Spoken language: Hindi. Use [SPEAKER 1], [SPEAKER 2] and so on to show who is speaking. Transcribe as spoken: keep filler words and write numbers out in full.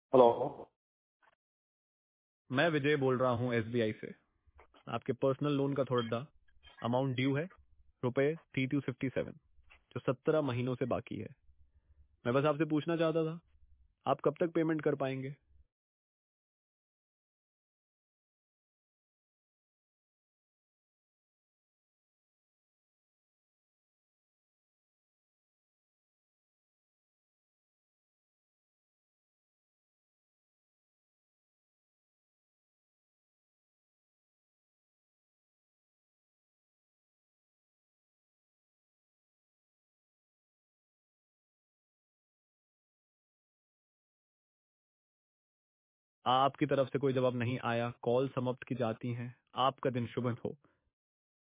[SPEAKER 1] हेलो।
[SPEAKER 2] मैं विजय बोल रहा हूँ एसबीआई से। आपके पर्सनल लोन का थोड़ा अमाउंट ड्यू है, रुपए थ्री टू फिफ्टी सेवन, जो सत्रह महीनों से बाकी है। मैं बस आपसे पूछना चाहता था, आप कब तक पेमेंट कर पाएंगे? आपकी तरफ से कोई जवाब नहीं आया, कॉल समाप्त की जाती है। आपका दिन शुभ हो।